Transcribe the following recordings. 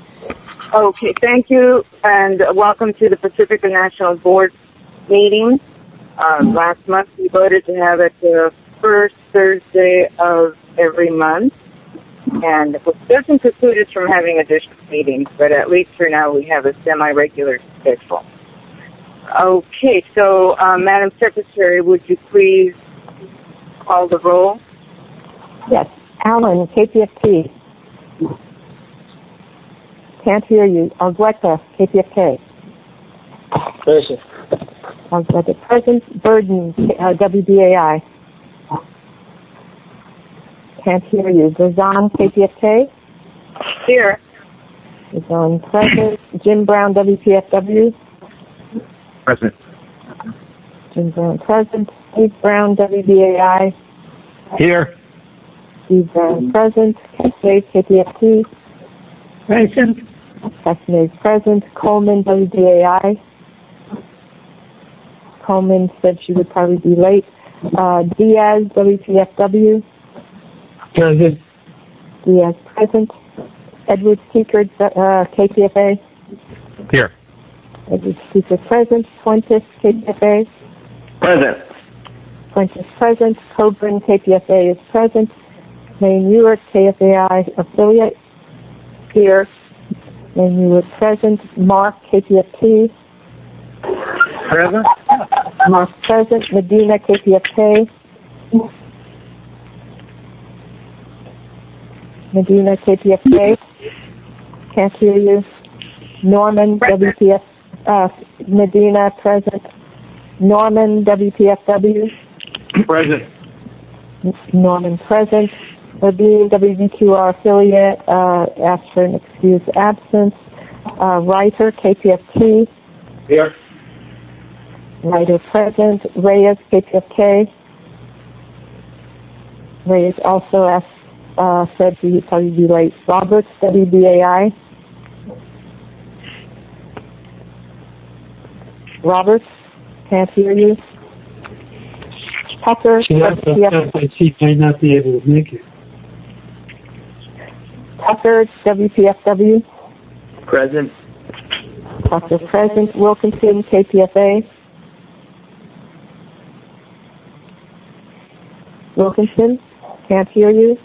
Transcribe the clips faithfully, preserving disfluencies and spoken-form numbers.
Okay, thank you, and welcome to the Pacifica National Board meeting. Uh, last month we voted to have it the first Thursday of every month, and it doesn't preclude us from having additional meetings, but at least for now we have a semi-regular schedule. Okay, so uh, Madam Secretary, would you please call the roll? Yes. Allen, K P F T. Can't hear you. Argueta, K P F K. Present. Argueta present. Burden, uh, W D A I. Can't hear you. Gazan, K P F K. Here. Gazan present. Jim Brown, W P F W. Present. Jim Brown present. Steve Brown, W D A I. Here. Steve Brown present. Cascade, K P F T. Present. Cascade present. Coleman, W D A I. Coleman said she would probably be late. Uh, Diaz, W P F W. Present. Diaz present. Edward Seekert, uh, K P F A. Here. Edward Seekert present. Fuentes, K P F A. Present. Fuentes present. Coburn, K P F A is present. Maine Newark, K F A I affiliate. Here. Maine Newark present. Mark, K P F T. Present. Mark present. Medina, K P F K. Medina, K P F K. Can't hear you. Norman, W P F, uh, Medina present. Norman, W P F W. Present. Norman present. Levine, W V Q R affiliate, uh, asked for an excused absence. Uh, Reiter, K P F T. Here. Reiter present. Reyes, K P F K. Reyes also asked, uh, said he would probably be late. Roberts, W D A I. Roberts, can't hear you. Tucker, She has W P F to that she may not be able to make it. Tucker, W P F W. Present. Tucker present. Wilkinson, K P F A. Wilkinson, can't hear you.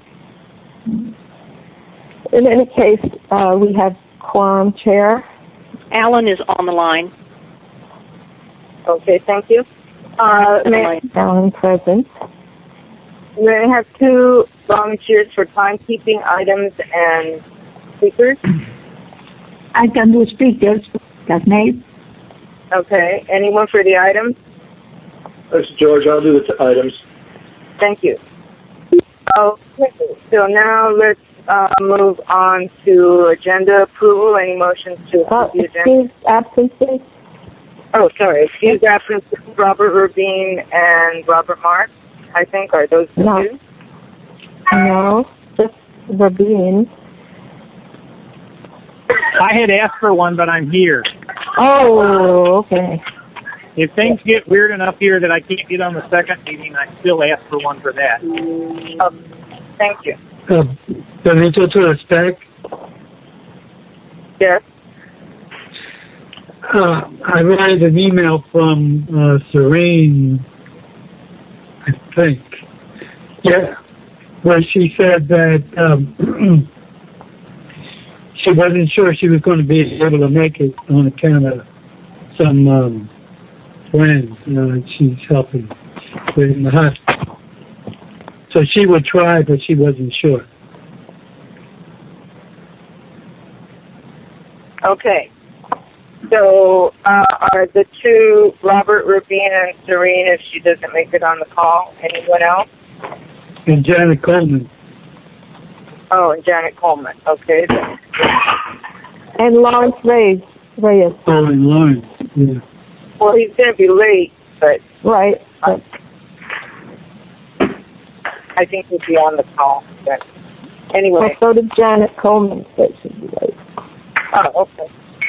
In any case, uh, we have quorum chair. Alan is on the line. Okay, thank you. Uh, may, Alan present. may I have two volunteers for timekeeping items and speakers? I can do speakers. That's me. Okay, anyone for the items? This is George. I'll do the t- items. Thank you. Okay, so now let's uh, move on to agenda approval. Any motions to approve Uh, the agenda? excuse absences. Oh, sorry. Excuse absences, Robert Rubin and Robert Mark, I think, are those the No. two? No, just Rabin. I had asked for one, but I'm here. Oh, okay. If things get weird enough here that I can't get on the second meeting, I still ask for one for that. Oh, thank you. Uh, Benito to the spec. Yes? Uh, I read an email from uh, Serene, I think. Yeah, where she said that um, she wasn't sure she was going to be able to make it on account of some um, friends uh, she's helping with in the hospital. So she would try, but she wasn't sure. Okay. So uh, are the two, Robert Rubin and Serene, if she doesn't make it on the call? Anyone else? And Janet Coleman. Oh, and Janet Coleman. Okay. And Lawrence Reyes. Reyes. Oh, and Lawrence. Yeah. Well, he's going to be late, but Right. uh, I think he'll be on the call. But Well, anyway. so did Janet Coleman say she'd be late. Oh, okay.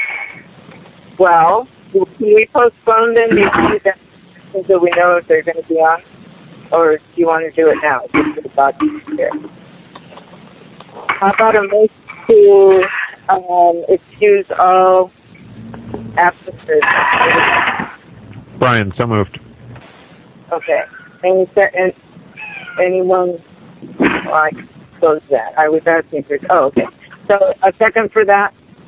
Well, can we postpone them until we know if they're going to be on? Or do you want to do it now? Just for the body here. How about a motion to um, excuse all absences. Brian, so moved. Okay. Any se- and anyone like close that? I was asking for. Oh, okay. So a second for that.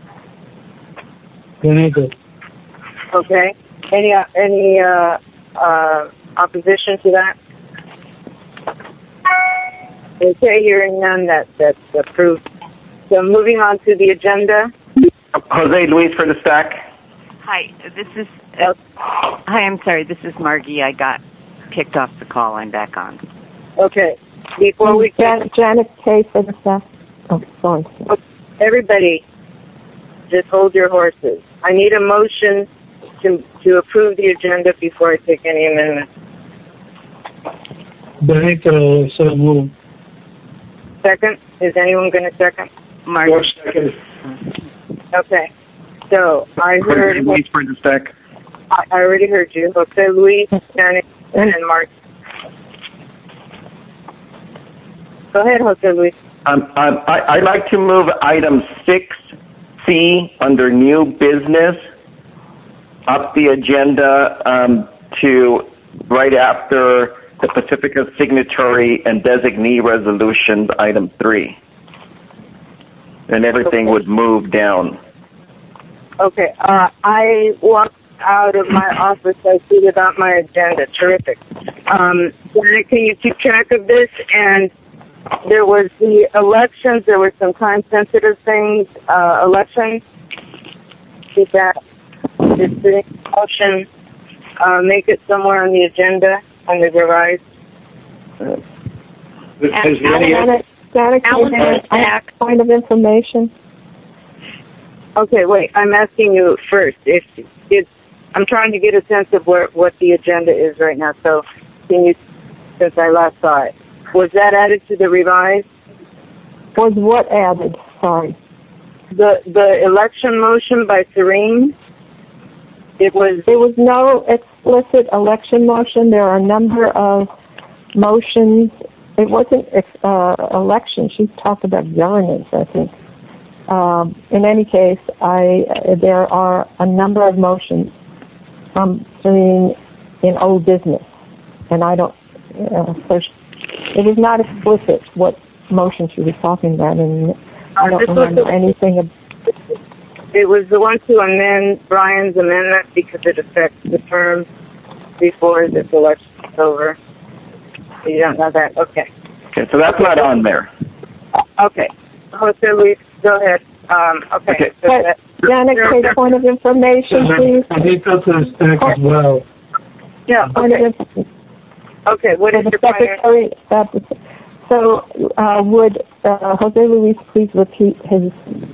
Benega. Okay. Any uh, any uh, uh, opposition to that? Okay, hearing none. That that's approved. So moving on to the agenda. Jose Luis for the stack. Hi, this is. Uh, hi, I'm sorry. This is Margie. I got kicked off the call. I'm back on. Okay. Before we Jan- Janet K for the staff. Oh, sorry. Everybody, just hold your horses. I need a motion to to approve the agenda before I take any amendments. Benito, so moved. Second? Is anyone going to second? Margie. George second. Okay. So I heard. Jose Luis for the stack. I, I already heard you. Jose Luis, Janet, and Mark. Go ahead, Jose Luis. Um, um, I, I'd like to move item six C under new business up the agenda um, to right after the Pacifica signatory and designee resolutions, item three. And everything Okay. would move down. Okay. Uh, I walked out of my office. I see about my agenda. Terrific. Um, Janet, can you keep track of this? And there was the elections. There were some time-sensitive things. Uh, elections. Did that? Did the motion uh, make it somewhere on the agenda on the revised? Has there any, Janet, Janet, can Alan you for the have stack. a point of information? Okay, wait. I'm asking you first. If it's, I'm trying to get a sense of where what the agenda is right now. So, can you, since I last saw it, was that added to the revised? Was what added? Sorry. The the election motion by Serene. It was. There was no explicit election motion. There are a number of motions. It wasn't uh, election. She talked about governance, I think. Um, in any case, I uh, there are a number of motions from Serene in old business, and I don't. Uh, so she, it was not explicit what motion she was talking about, and I don't remember anything. Of, It was the one to amend Brian's amendment because it affects the term before this election is over. You don't know that? Okay. Okay, so that's not on there. Uh, okay. Jose Luis, go ahead. Um, okay. Okay. So but that, Janet, take point of information, please. I think that's a stack as well. yeah. Point Okay. of information. Okay. What For is the your primary? secretary, that was, so uh, would uh, Jose Luis please repeat his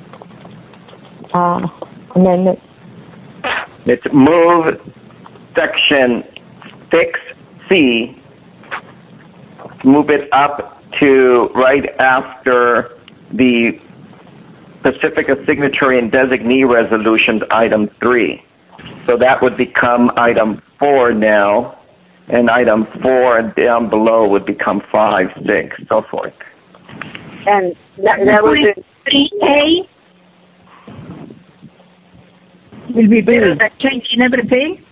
uh, amendment? It's move section six C, move it up to right after the Pacifica signatory and designee resolutions, item three. So that would become item four now, and item four down below would become five, six, so forth. And that, that was it. three A will be better than changing everything.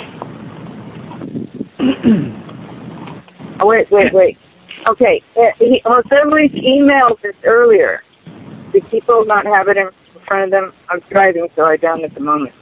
Oh, wait, wait, wait. Okay. Uh, he, Jose Luis emailed this earlier. Do people not have it in front of them? I'm driving, so I don't at the moment.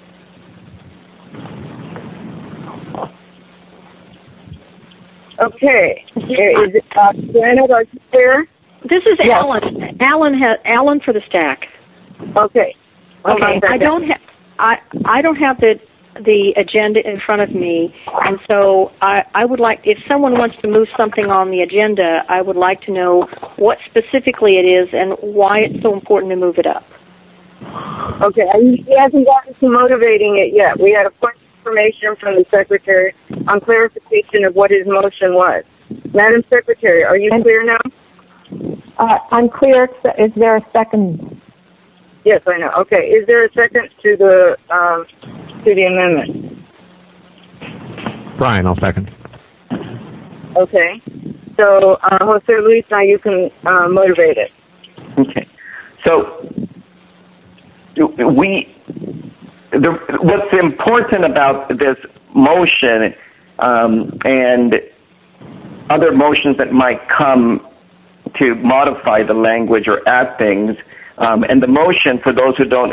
Okay. Is it, uh, Janet, are you there? This is Yes. Alan. Alan ha- Alan for the stack. Okay. Hold on a Okay. I second. don't have I I don't have the the agenda in front of me, and so I I would like, if someone wants to move something on the agenda, I would like to know what specifically it is and why it's so important to move it up. Okay. He hasn't gotten to motivating it yet. We had a point of information from the secretary on clarification of what his motion was. Madam Secretary, are you clear now? Uh, I'm clear. Is there a second? Yes, I know. Okay. Is there a second to the um, to the amendment? Brian, I'll second. Okay. So, uh, Jose Luis, now you can uh, motivate it. Okay. So we, the, what's important about this motion um, and other motions that might come to modify the language or add things, um, and the motion, for those who don't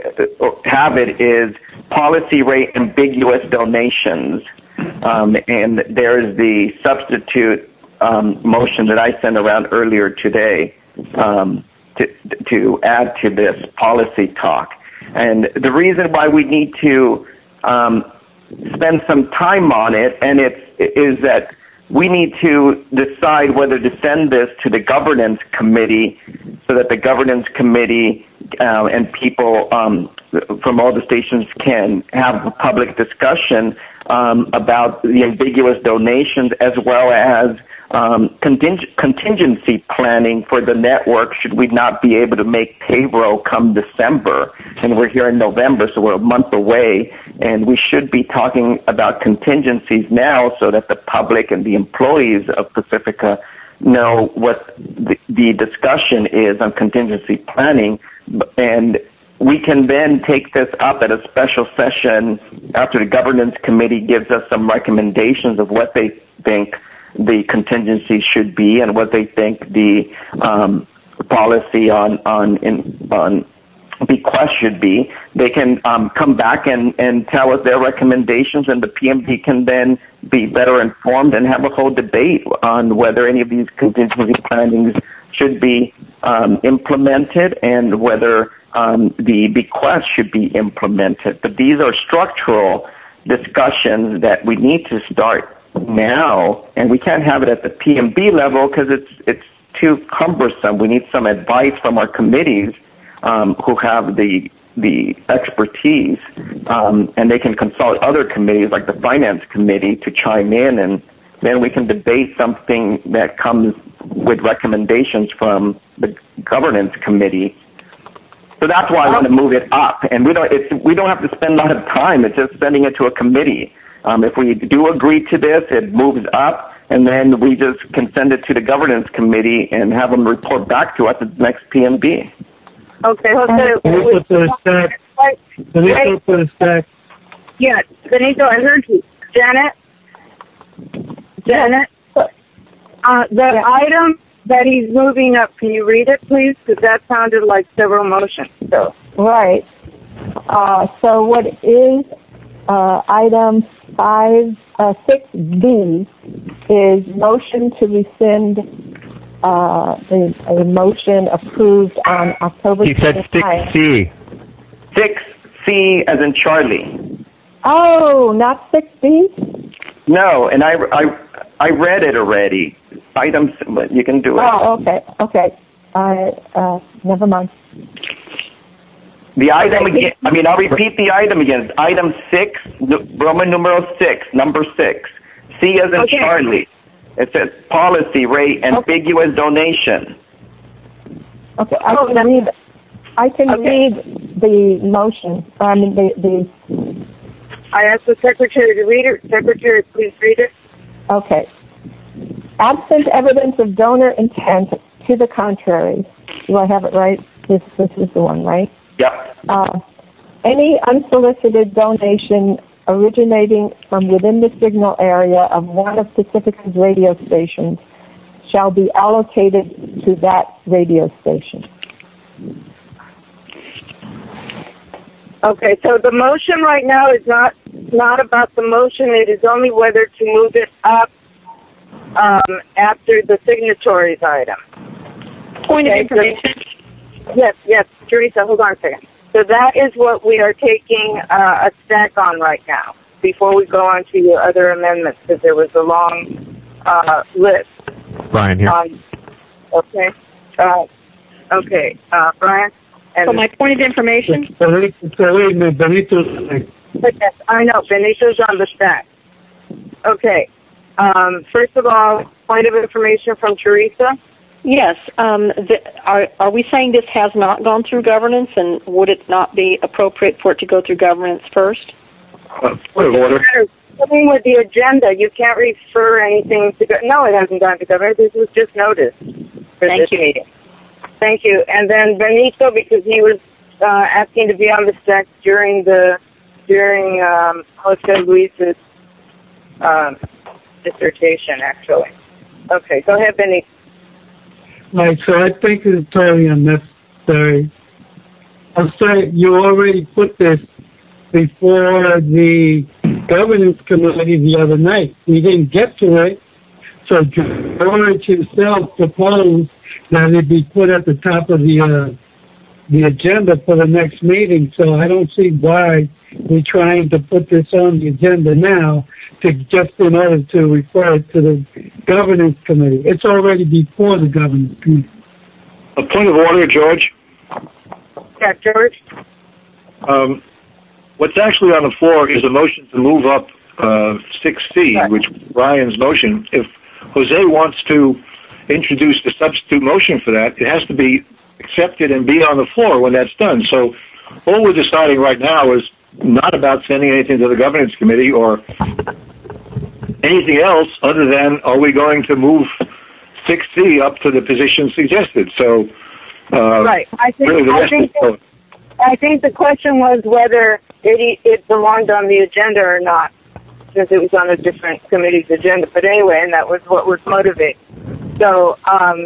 have it, is policy rate ambiguous donations. Um, and there's the substitute um, motion that I sent around earlier today um, to, to add to this policy talk. And the reason why we need to um, spend some time on it, and it's, is that we need to decide whether to send this to the governance committee so that the governance committee uh, and people um, from all the stations can have a public discussion um, about the ambiguous donations, as well as um, conting- contingency planning for the network should we not be able to make payroll come December. And we're here in November, so we're a month away, and we should be talking about contingencies now so that the public and the employees of Pacifica know what the, the discussion is on contingency planning. And we can then take this up at a special session after the governance committee gives us some recommendations of what they think the contingency should be and what they think the um, policy on on in, on bequest should be. They can um, come back and, and tell us their recommendations, and the P M B can then be better informed and have a whole debate on whether any of these contingency plannings should be um, implemented and whether um, the bequest should be implemented. But these are structural discussions that we need to start now, and we can't have it at the P M B level because it's it's too cumbersome. We need some advice from our committees um, who have the the expertise, um, and they can consult other committees like the Finance Committee to chime in, and then we can debate something that comes with recommendations from the Governance Committee. So that's why I want to move it up, and we don't it's, we don't have to spend a lot of time. It's just sending it to a committee. Um, if we do agree to this, it moves up, and then we just can send it to the Governance Committee and have them report back to us at the next P M B. Okay, Jose. Benito for the stack. Benito for the stack. Yeah, Benito, I heard you. Janet? Janet? Uh, the yeah. item that he's moving up, can you read it, please? Because that sounded like several motions. So. Right. Uh, so what is uh, item five, uh, six B is motion to rescind uh, the a motion approved on October He said six C. six C as in Charlie. Oh, not six B? No, and I, I, I read it already. Items, but you can do it. Oh, okay, okay. Uh, uh, never mind. The item again, I mean, I'll repeat the item again. It's item six, Roman numeral six, number six. C as in okay. Charlie. It says policy rate ambiguous okay. donation. Okay, I can oh, read. I can okay. read the motion. I mean the the. I asked the secretary to read it. Secretary, please read it. Okay. Absent evidence of donor intent to the contrary. Do I have it right? This this is the one, right? Yep. Uh, any unsolicited donation originating from within the signal area of one of Pacifica's radio stations shall be allocated to that radio station. Okay, so the motion right now is not not about the motion. It is only whether to move it up um, after the signatories item. Point okay, of information. So, yes, yes, Teresa, hold on a second. So that is what we are taking uh, a stack on right now before we go on to your other amendments, because there was a long uh, list. Brian here. Um, okay. Uh, okay, uh, Brian? And so my point of information? Benito. Yes, I know. Benito's on the stack. Okay. Um, first of all, point of information from Teresa. Yes. Um, the, are, are we saying this has not gone through governance, and would it not be appropriate for it to go through governance first? Uh, point of order. Something with the agenda, you can't refer anything to go. No, it hasn't gone to governance. This was just noticed for Thank this you. meeting. Thank you. And then Benito, because he was uh, asking to be on the stack during the during um, Jose Luis's um, dissertation, actually. Okay, go ahead, Benny. Right, so I think it's totally unnecessary. I'm sorry, you already put this before the governance committee the other night. We didn't get to it, so George himself proposed that it be put at the top of the uh, the agenda for the next meeting. So I don't see why we're trying to put this on the agenda now to just in order to refer it to the governance committee. It's already before the governance committee. A point of order, George. Yeah, George. Um, what's actually on the floor is a motion to move up uh, six C, right, which is Brian's motion. If Jose wants to introduce the substitute motion for that, it has to be accepted and be on the floor when that's done. So all we're deciding right now is not about sending anything to the governance committee or anything else other than are we going to move six C up to the position suggested. So uh, right. I think, really the I, rest think is the, I think the question was whether it, it belonged on the agenda or not, since it was on a different committee's agenda. But anyway, and that was what was motivating. So, um,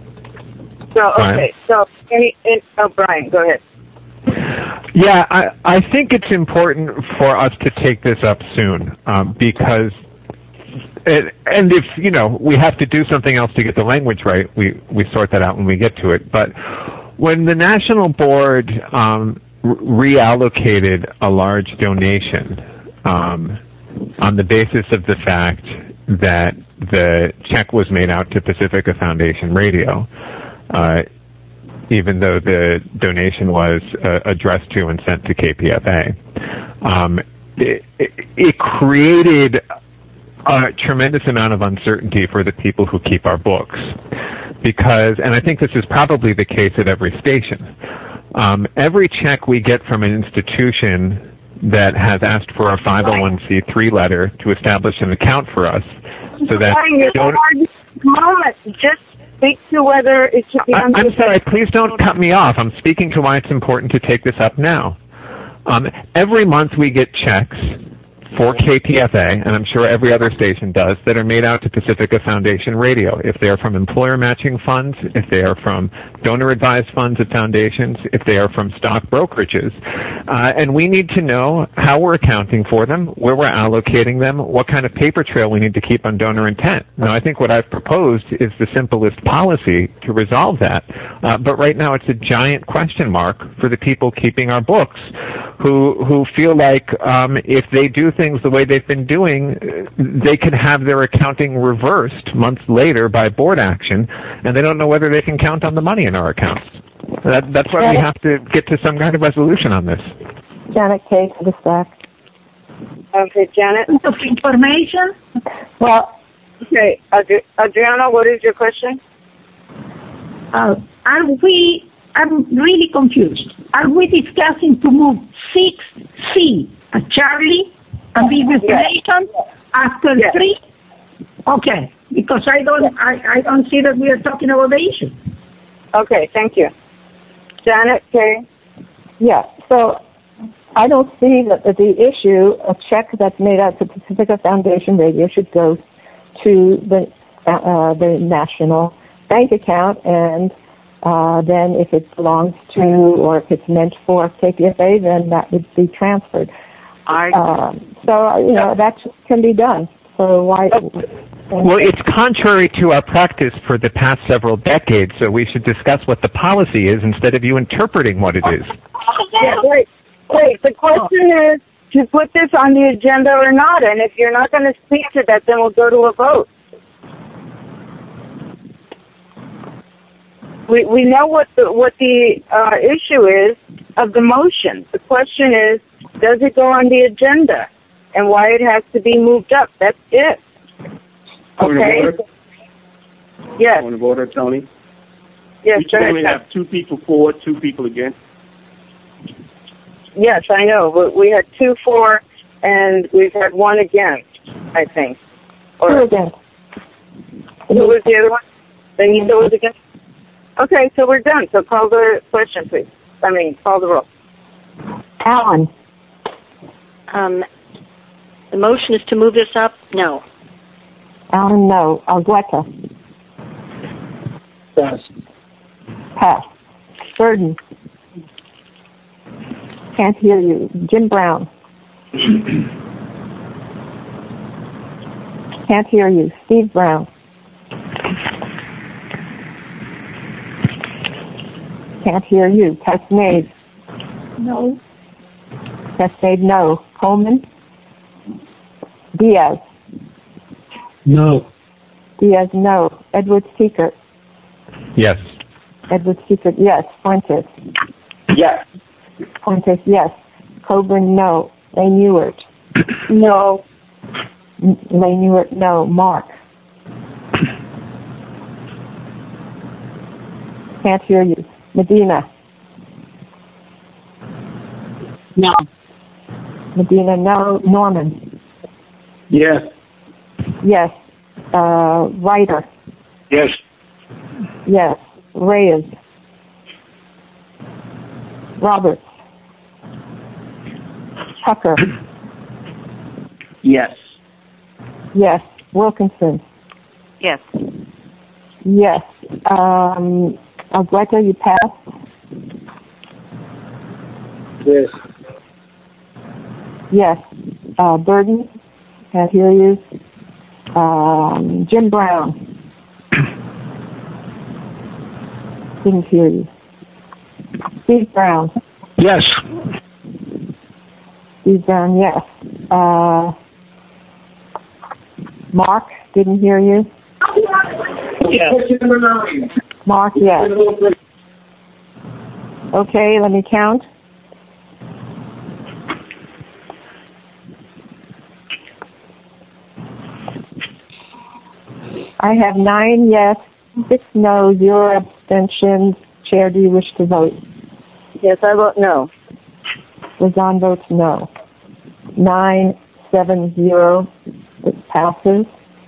so okay. So, any, any, oh, Brian, go ahead. Yeah, I, I think it's important for us to take this up soon um, because, it, and if, you know, we have to do something else to get the language right, we, we sort that out when we get to it. But when the National Board um, re- reallocated a large donation um, on the basis of the fact that the check was made out to Pacifica Foundation Radio, uh, even though the donation was uh, addressed to and sent to K P F A. Um, it, it, it created a tremendous amount of uncertainty for the people who keep our books. Because, and I think this is probably the case at every station, um, every check we get from an institution that has asked for a five oh one c three letter to establish an account for us so that... Moment, just speak to whether it should be... I'm sorry, please don't cut me off. I'm speaking to why it's important to take this up now. Um, every month we get checks for K P F A, and I'm sure every other station does, that are made out to Pacifica Foundation Radio. If they are from employer matching funds, if they are from donor-advised funds at foundations, if they are from stock brokerages. Uh, and we need to know how we're accounting for them, where we're allocating them, what kind of paper trail we need to keep on donor intent. Now, I think what I've proposed is the simplest policy to resolve that. Uh, but right now it's a giant question mark for the people keeping our books who, who feel like um, if they do things the way they've been doing, they could have their accounting reversed months later by board action, and they don't know whether they can count on the money in our accounts. That, that's why we have to get to some kind of resolution on this. Janet K. to the stack. Okay, Janet. Of information. Well, okay, Adri- Adriana, what is your question? Uh, are we? I'm really confused. Are we discussing to move six C, a Charlie, and be replacement after yes. three? Okay, because I don't, I, I don't see that we are talking about the issue. Okay, thank you. Janet K. yeah, so I don't see that the issue, a check that's made out to Pacifica Foundation Radio should go to the uh, the national bank account, and uh, then if it belongs to or if it's meant for K P F A, then that would be transferred. Um, so, you know, that can be done. So why... Well, it's contrary to our practice for the past several decades, so we should discuss what the policy is instead of you interpreting what it is. Yeah, wait, wait, the question is to put this on the agenda or not, and if you're not going to speak to that, then we'll go to a vote. We we know what the, what the uh, issue is of the motion. The question is, does it go on the agenda, and why it has to be moved up? That's it. Point okay. of order. Yes. Point of order, Tony. Yes. We can only have two people for, two people against. Yes, I know. But we had two for, and we've had one against, I think. Or, two against. Who was the other one? Benito was against? Okay, so we're done. So call the question, please. I mean, call the roll. Allen, Um, the motion is to move this up? No. Allen, no. Argueta, Pass. pass. Burden, can't hear you. Jim Brown, can't hear you. Steve Brown, can't hear you. Casnade, No. Casnade, no. Coleman, Diaz, No. Diaz, no. Edward Seekert, Yes. Edward Seekert, yes. Fuentes, Yes. Fuentes, yes. Coburn, no. Lane Ewert, No. Lane Ewert, no. Mark, can't hear you. Medina, No. Medina, no. Norman, Yes. yes. Uh, Ryder, Yes. yes. Reyes, Roberts, Tucker, Yes. yes. Wilkinson, Yes. yes. Um, Argueta, you pass? Yes. Yes. Uh, Burden, can't hear you. Um, Jim Brown, didn't hear you. Steve Brown, Yes. Steve Brown, yes. Uh, Mark, didn't hear you. Yes. Mark, yes. Okay, let me count. I have nine yes, six no, zero abstentions. Chair, do you wish to vote? Yes, I vote no. Razan votes no. Nine, seven, zero. It passes.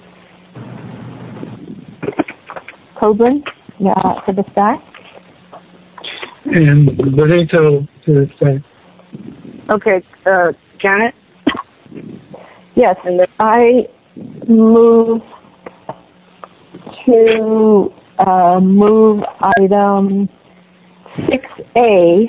Coburn, yeah, for the stack. And Benito to the stack. Okay, uh, Janet? Yes, I move to uh, move item six A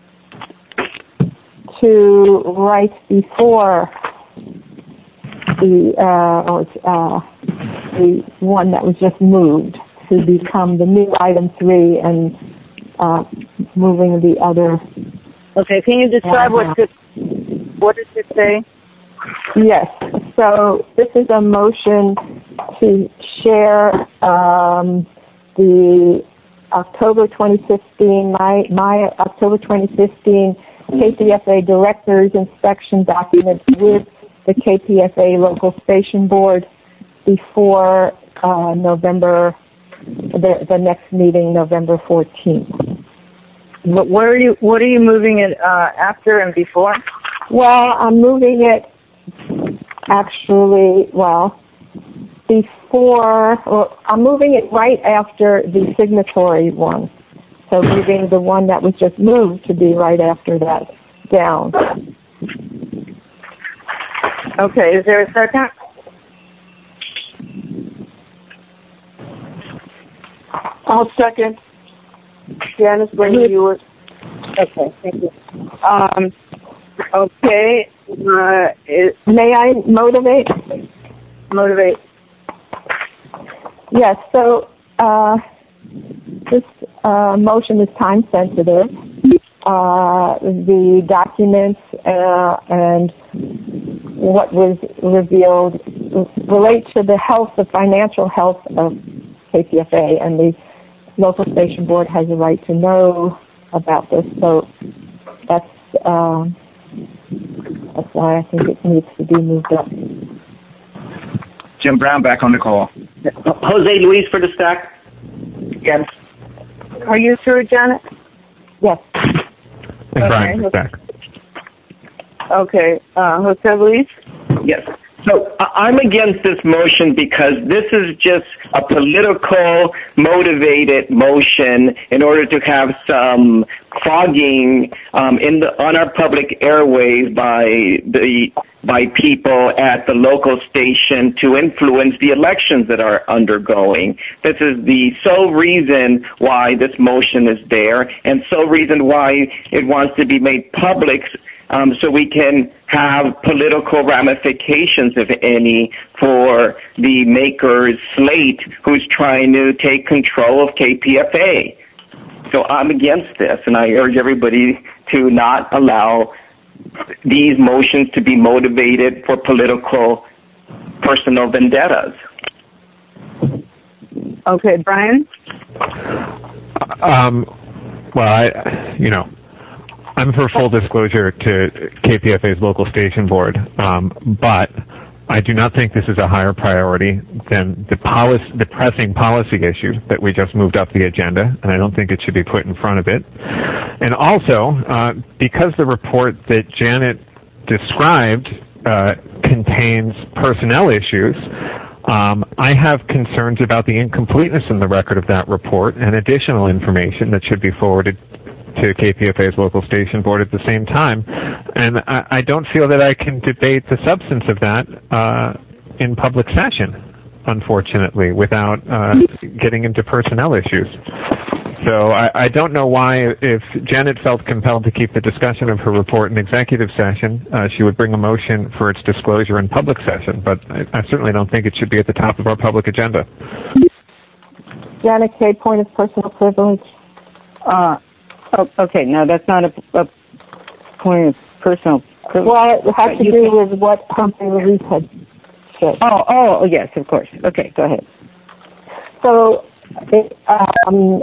to right before the uh, or, uh, the one that was just moved to become the new item three and uh, moving the other. Okay, can you describe uh, what it, what does it say? Yes. So this is a motion to share um, the October twenty fifteen, my, my October twenty fifteen K P F A Director's Inspection documents with the K P F A Local Station Board before uh, November, the, the next meeting, November fourteenth. What, what are you What are you moving it uh, after and before? Well, I'm moving it actually, well, before, well, I'm moving it right after the signatory one. So moving the one that was just moved to be right after that down. Okay, is there a second? I'll second. Janice, when you were... Okay, thank you. Um, okay, uh, it, May I motivate? motivate. Yes, so uh, this uh, motion is time sensitive. Uh, the documents uh, and what was revealed relate to the health, the financial health of K P F A, and the local station board has a right to know about this. So that's uh, that's why I think it needs to be moved up. Jim Brown back on the call. Jose Luis for the stack. Yes. Are you through, Janet? Yes. And Okay. Brian's back. Okay, uh, Jose Luis? Yes. So I'm against this motion because this is just a political motivated motion in order to have some clogging um, in the, on our public airways by the by people at the local station to influence the elections that are undergoing. This is the sole reason why this motion is there, and sole reason why it wants to be made public, um, so we can have political ramifications, if any, for the makers slate who's trying to take control of K P F A. So I'm against this, and I urge everybody to not allow these motions to be motivated for political, personal vendettas. Okay, Brian? Um, well, I, you know, I'm for full disclosure to K P F A's local station board, um, but I do not think this is a higher priority than the, policy, the pressing policy issue that we just moved up the agenda, and I don't think it should be put in front of it. And also, uh, because the report that Janet described uh, contains personnel issues, um, I have concerns about the incompleteness in the record of that report and additional information that should be forwarded to K P F A's local station board at the same time. And I, I don't feel that I can debate the substance of that uh, in public session, unfortunately, without uh, getting into personnel issues. So I, I don't know why, if Janet felt compelled to keep the discussion of her report in executive session, uh, she would bring a motion for its disclosure in public session, but I, I certainly don't think it should be at the top of our public agenda. Janet Kay, point of personal privilege. Uh, oh, okay, no, that's not a, a point of personal privilege. Well, it has to do with what Humphrey Louise had said. Oh, oh, yes, of course. Okay, go ahead. So, it, um,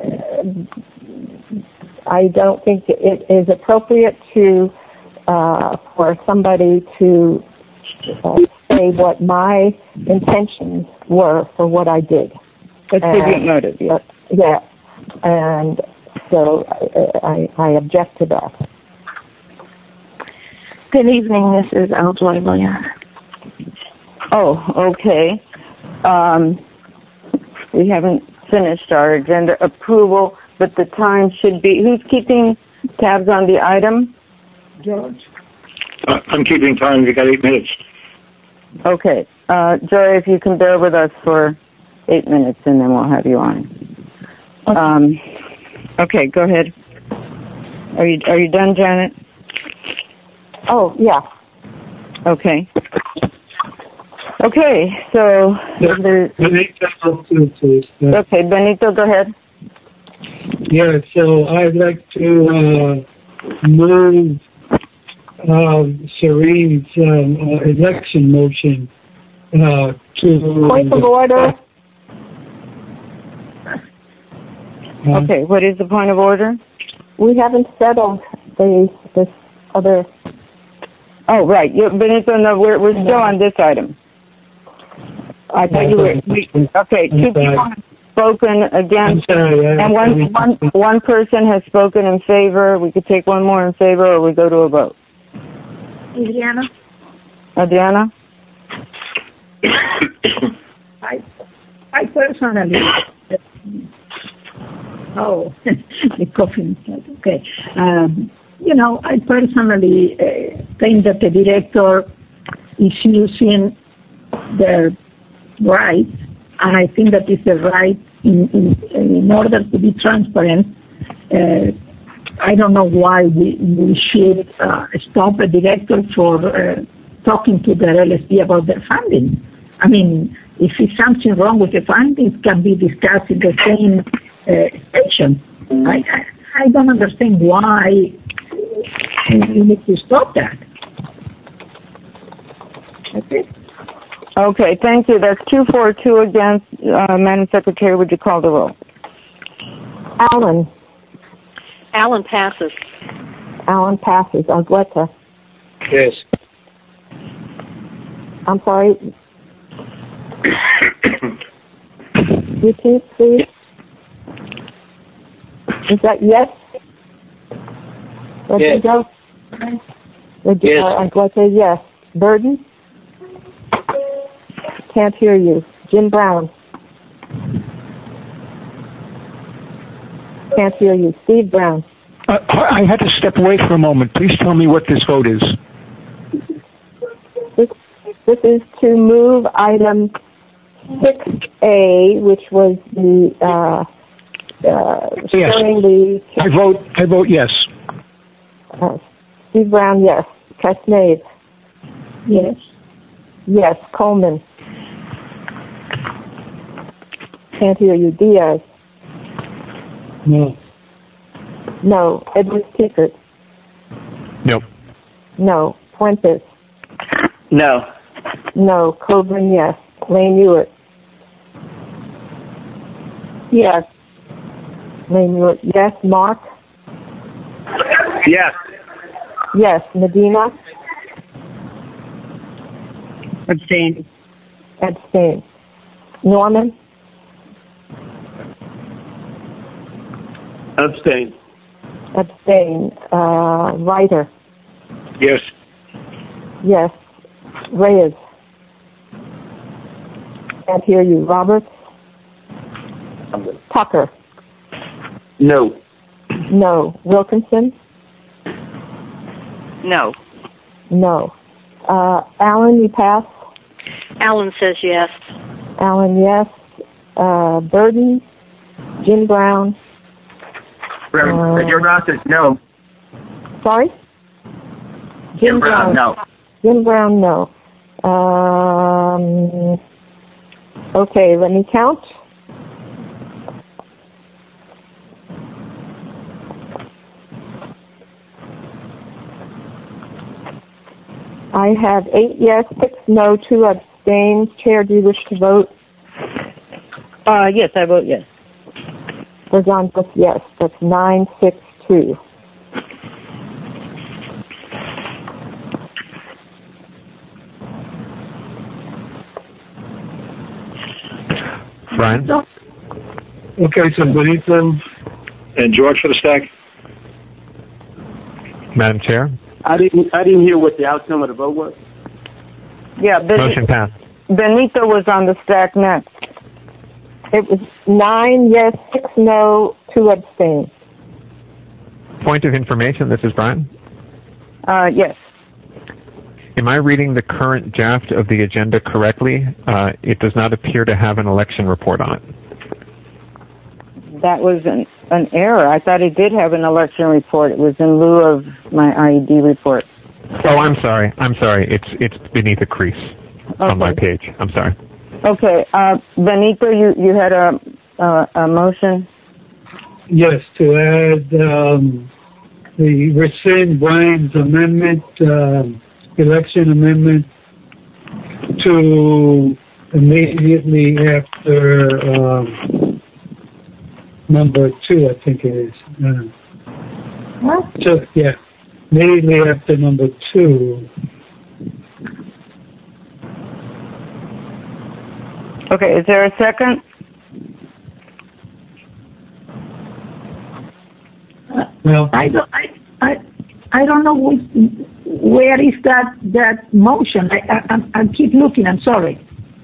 I don't think it is appropriate to uh, for somebody to uh, say what my intentions were for what I did. Attribute motive, yes. Yeah, and so I, I, I object to that. Good evening, this is Aljoy Williams. Oh, okay. Um, we haven't finished our agenda approval, but the time should be, who's keeping tabs on the item? George. Uh, I'm keeping time. You got eight minutes. Okay. Uh, Joy, if you can bear with us for eight minutes, and then we'll have you on. Okay. Um, okay, go ahead. Are you are you done, Janet? Oh, yeah. Okay. Okay, so... Yeah, Benito, please. Okay, Benito, go ahead. Yeah, so I'd like to uh, move uh, Serene's um, uh, election motion uh, to... Point of order. Uh, okay, what is the point of order? We haven't settled the this other... Oh, right. You, Benito, no, we're, we're still on this item. I thought you were... We, okay, two people have spoken against, sorry, and one, one, one person has spoken in favor. We could take one more in favor, or we go to a vote. Adriana? Adriana? I, I personally... Oh, the coffee. Okay. Um, you know, I personally uh, think that the director is using their right, and I think that is the right in, in, in order to be transparent. Uh, I don't know why we, we should uh, stop a director for uh, talking to the L S D about their funding. I mean, if it's something wrong with the funding, it can be discussed in the same uh, station. I, I, I don't understand why you need to stop that. That's it. Okay, thank you. That's two for two against. Uh, Madam Secretary, would you call the roll? Allen. Allen passes. Allen passes. Argueta. Yes. I'm sorry. Repeat, please. Is that yes? Yes. Rodrigo? Yes. Argueta, yes. Burden? can't hear you. Jim Brown. Can't hear you. Steve Brown. Uh, I had to step away for a moment. Please tell me what this vote is. This, this is to move item six A, which was the, uh, uh, yes. showing the... I vote, I vote yes. Uh, Steve Brown, yes. Casnade. Yes. Yes. Coleman. Can't hear you. Diaz. No. No. Edwards Tickert. Nope. No. Fuentes. No. No. Coburn, yes. Lane Ewart. Yes. Lane Ewart, yes. Mark. Yes. Yes. Medina. Abstain. Abstain. Norman. Abstain. Abstain. Uh, Ryder. Yes. Yes. Reyes. Can't hear you. Roberts. Tucker. No. No. Wilkinson. No. No. Uh, Allen, you pass? Alan says yes. Allen, yes. Uh, Burden. Jim Brown. Reverend, Uh, your Brown says no. Sorry? Jim Brown, no. Jim Brown, no. Um, okay, let me count. I have eight yes, six no, two abstains. Chair, do you wish to vote? Uh, yes, I vote yes. Razan votes yes. That's nine, six, two. Brian? Okay, so Benito. And George for the stack? Madam Chair? I didn't. I didn't hear what the outcome of the vote was. Yeah, Benito, Motion passed. Benito was on the stack next. It was nine yes, six no, two abstain. Point of information, this is Brian. Uh, yes. Am I reading the current draft of the agenda correctly? Uh, it does not appear to have an election report on it. That was an, an error. I thought it did have an election report. It was in lieu of my I E D report. Oh, I'm sorry. I'm sorry. It's it's beneath a crease on my page. I'm sorry. Okay, uh, Benito, you, you had a, uh, a motion? Yes, to add um, the rescind Brian's amendment, um, election amendment, to immediately after um, number two, I think it is. Uh, What? so, yeah, immediately after number two. Okay, is there a second? Well, I don't, I, I, I don't know which, where is that, that motion. I, I, I'm- I keep looking, I'm sorry.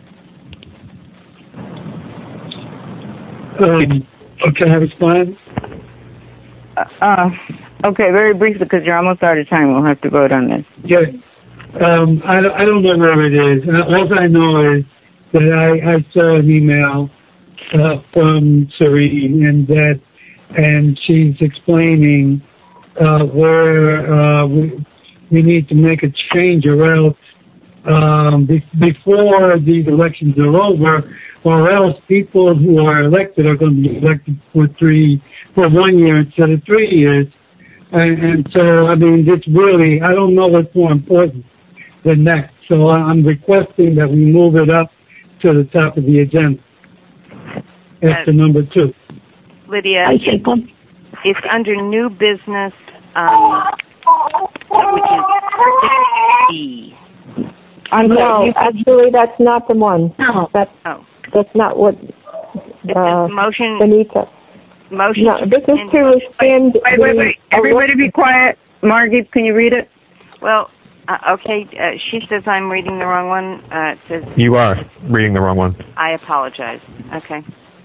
Um, okay, have explained? Uh, okay, very briefly, because you're almost out of time. We'll have to vote on this. Yeah. Um, I, don't- I don't know where it is. Uh, All I know is that I, I saw an email uh, from Serene, and that, and she's explaining uh, where uh, we, we need to make a change, or else um, be, before these elections are over, or else people who are elected are going to be elected for three, for one year instead of three years. And, and so, I mean, it's really, I don't know what's more important than that. So I'm requesting that we move it up to the top of the agenda after Uh, number two. Lydia, I second. it's under new business, um, which is six B. I'm No, no, you- actually, that's not the one. No. That's, Oh, that's not what, it uh, says motion, Benita. motion. No, this is to rescind Wait, wait, wait. the Everybody be quiet. Margie, can you read it? Well, Uh, okay, uh, she says I'm reading the wrong one. Uh, it says You are reading the wrong one. I apologize. Okay.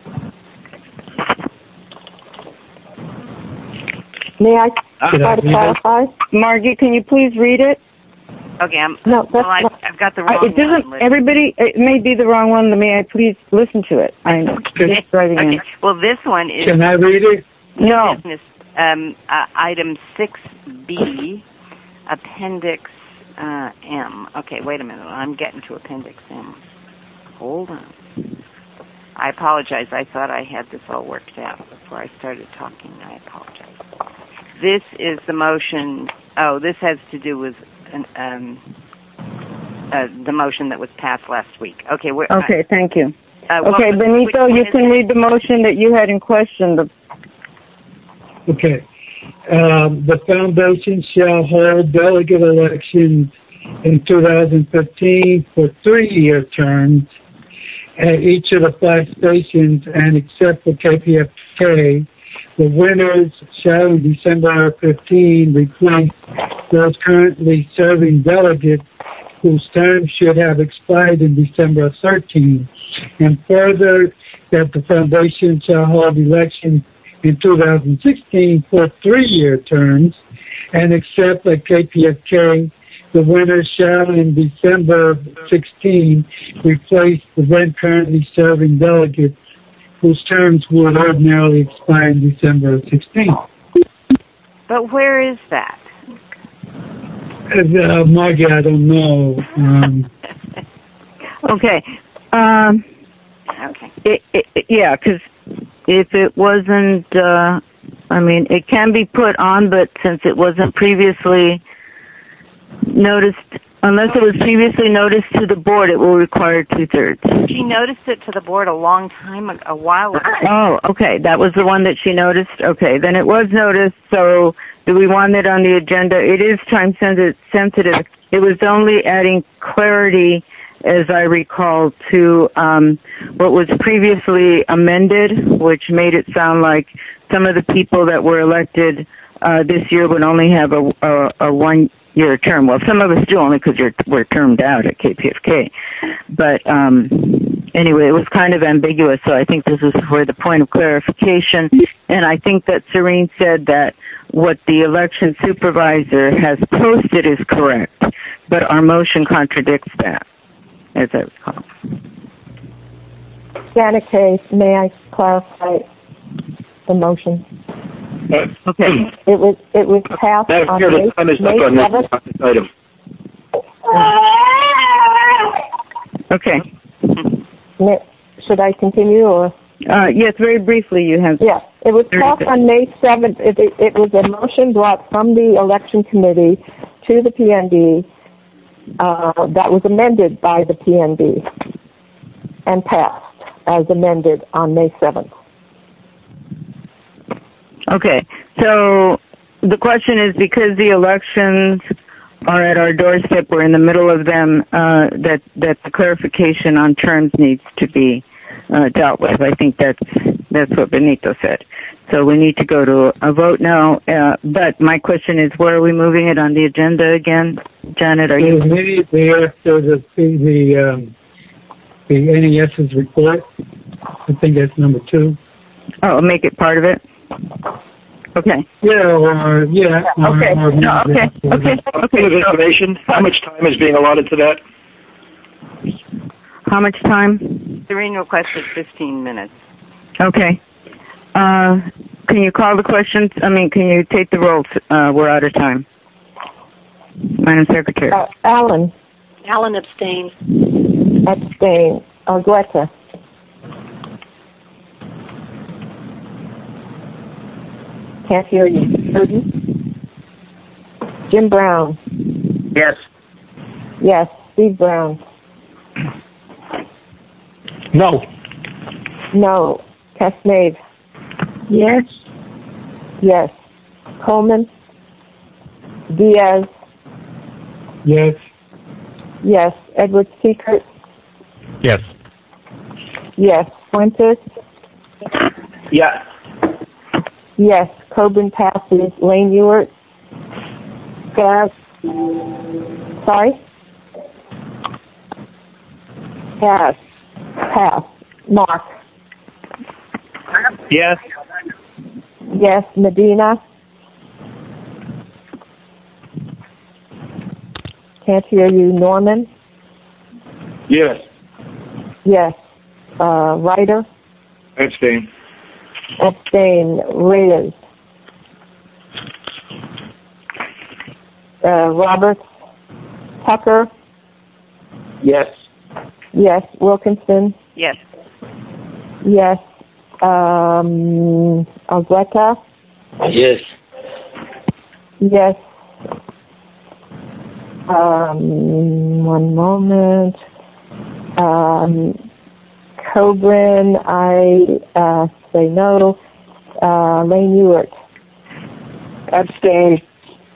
May I try to clarify? Margie, can you please read it? Okay, I'm, no, that's well, I've, not, I've got the I, wrong it doesn't, one. everybody, it may be the wrong one. May I please listen to it? I'm just driving okay. in. Well, this one is... Can I read it? No. Business, um, uh, item six B, Appendix uh, M. Okay, wait a minute. I'm getting to Appendix M. Hold on. I apologize. I thought I had this all worked out before I started talking. I apologize. This is the motion. Oh, this has to do with an, um, uh, the motion that was passed last week. Okay. We're, okay. Uh, thank you. Uh, okay, well, Benito, you can read the motion that you had in question. The Okay. Um, the foundation shall hold delegate elections in two thousand fifteen for three-year terms at each of the five stations, and except for K P F K, the winners shall in December fifteenth replace those currently serving delegates whose terms should have expired in December thirteenth, and further that the foundation shall hold elections in two thousand sixteen for three-year terms, and except that K P F K, the winners shall in December sixteenth replace the then currently serving delegates whose terms would ordinarily expire in December sixteenth. But where is that? Uh, Margie, I don't know. Um, okay. Um, okay. It, it, yeah, because if it wasn't, uh, I mean, it can be put on, but since it wasn't previously noticed, unless it was previously noticed to the board, it will require two-thirds. She noticed it to the board a long time ago, a while ago. Oh, okay. That was the one that she noticed? Okay, then it was noticed, so do we want it on the agenda? It is time sensitive. It was only adding clarity, as I recall, to um, what was previously amended, which made it sound like some of the people that were elected uh, this year would only have a, a, a one-year term. Well, some of us do only because we're termed out at K P F K. But um, anyway, it was kind of ambiguous, so I think this is for the point of clarification. And I think that Serene said that what the election supervisor has posted is correct, but our motion contradicts that, as I recall. Janet Case, may I clarify the motion? Okay. It was it was passed Madam on Chair, May, the time is May up on this seventh. item. Okay. May, should I continue or? Uh, yes, very briefly you have. Yeah, it was passed on May seventh. It, it, it was a motion brought from the election committee to the P N D uh, that was amended by the P N D and passed as amended on May seventh. Okay, so the question is, because the elections are at our doorstep, we're in the middle of them, uh, that, that the clarification on terms needs to be uh, dealt with. I think that's, that's what Benito said. So we need to go to a vote now, uh, but my question is, where are we moving it on the agenda again? Janet, are you? Immediately after the, the, um, the N E S's report, I think that's number two. Oh, make it part of it? Okay. Yeah, or, yeah. Or, okay. Or, no, okay. Okay. Okay. Of information, how much time is being allotted to that? How much time? Serene requested fifteen minutes. Okay. Uh, can you call the questions? I mean, can you take the roll? Uh, we're out of time. Madam Secretary. Uh, Alan. Alan abstained. Abstain. Uh, Greta. Can't hear you. Burton? Jim Brown. Yes. Yes. Steve Brown. No. No. Casnave. Yes. Yes. Coleman. Diaz. Yes. Yes. Edward Seekert. Yes. Yes. Fuentes. Yeah. Yes. Coburn passes. Lane Ewart. Yes. Sorry? Pass. Pass. Mark? Yes. Yes. Medina? Can't hear you. Norman? Yes. Yes. Uh, Ryder? Abstain. Abstain. Reyes? Uh, Roberts? Tucker? Yes. Yes. Wilkinson? Yes. Yes. Um, Algreta? Yes. Yes. Um, one moment. Um, Coburn, I uh, say no. Uh, Lane Ewart? Abstain.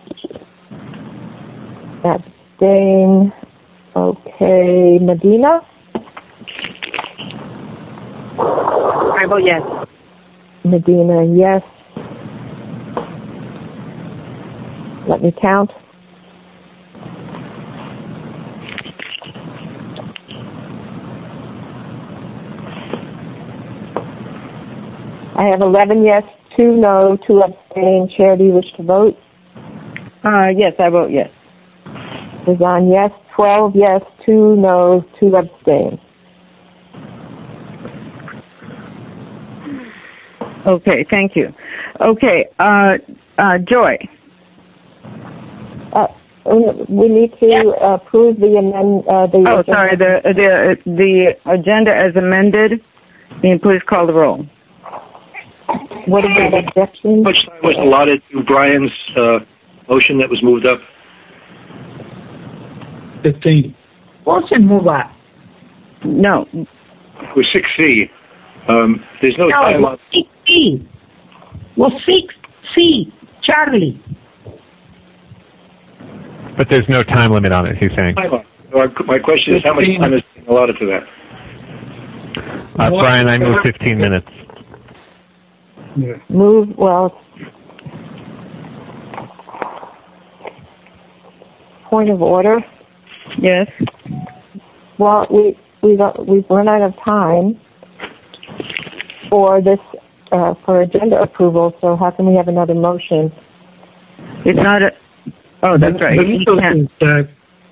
Abstain. Okay. Medina? I vote yes. Medina, yes. Let me count. I have eleven yes, two no, two abstain. Chair, do you wish to vote? Uh, yes, I vote yes. Razan, yes. twelve yes, two no, two abstain. Okay, thank you. Okay, uh, uh, Joy. Uh, we need to yeah. approve the amend. Uh, the oh, sorry. The the the agenda as amended. Can you please call the roll? What about objection? How much time was allotted to Brian's uh, motion that was moved up? Fifteen. Wasn't move up. No. It was six C. Um, there's no, no time it was six C. Was six C. Charlie. But there's no time limit on it, he's saying. My question is, how much time is allotted to that? Uh, Brian, I move fifteen minutes. Yeah. Move, well, point of order. Yes. Well, we, we've, we've run out of time for this, uh, for agenda approval, so how can we have another motion? It's not a, oh, that's right. You can't.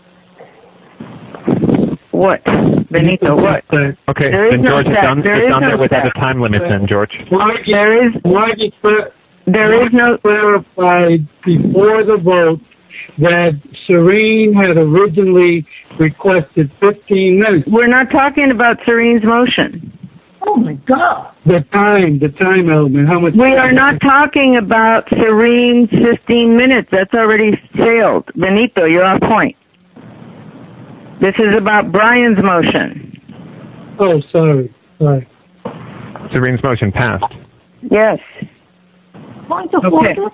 What? Benito, what? Okay, there then no George, it's on, there it's on no there without stack. a time limit then, George. There is, there is no... clarified before the vote that Serene had originally requested fifteen minutes. We're not talking about Serene's motion. Oh, my God. The time, the time element, how much... We are not talking about Serene's fifteen minutes. That's already sailed. Benito, you're on point. This is about Brian's motion. Oh, sorry. Sorry. Serene's motion passed. Yes. Point of okay. order.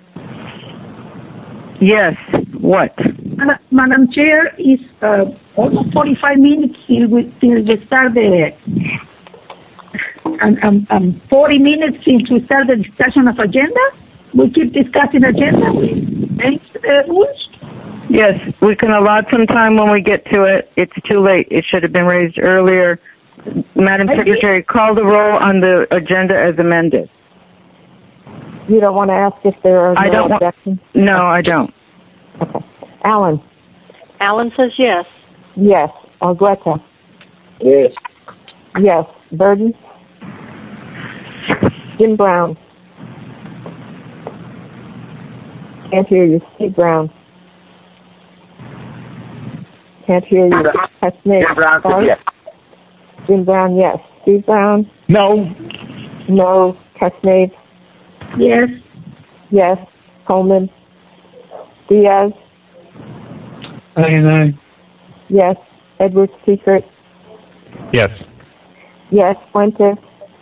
Yes. What? Madam, Madam Chair, is uh, almost forty-five minutes till we, till we start the... And, and, and forty minutes since we start the discussion of agenda? We keep discussing agenda? We change the rules? Yes, we can allot some time when we get to it. It's too late. It should have been raised earlier. Madam Secretary, call the roll on the agenda as amended. You don't want to ask if there are I no don't objections? Wa- no, I don't. Okay. Alan? Alan says yes. Yes. Algreta? Yes. Yes. Burden? Jim Brown? Can't hear you. Steve Brown? Can't hear you. That's me. Jim Brown says yes. Jim Brown, yes. Steve Brown? No. No. Casnave? Yes. Yes. Coleman? Diaz? Aye and aye. Yes. Edwards Secret? Yes. Yes. Fuentes?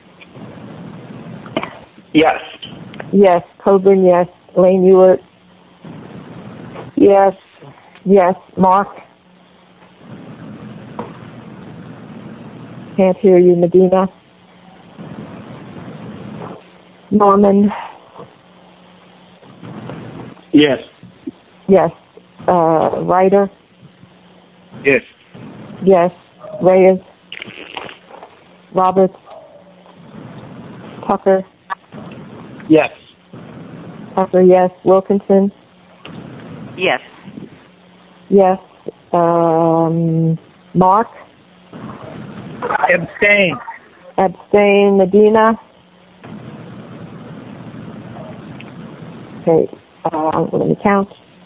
Yes. Yes. Coburn, yes. Lane Ewart? Yes. Yes. Mark? Can't hear you. Medina? Norman? Yes. Yes. Uh, Ryder? Yes. Yes. Reyes? Roberts? Tucker? Yes. Tucker, yes. Wilkinson? Yes. Yes. Um, Mark? Abstain. Abstain. Medina? Okay. Uh, let me count.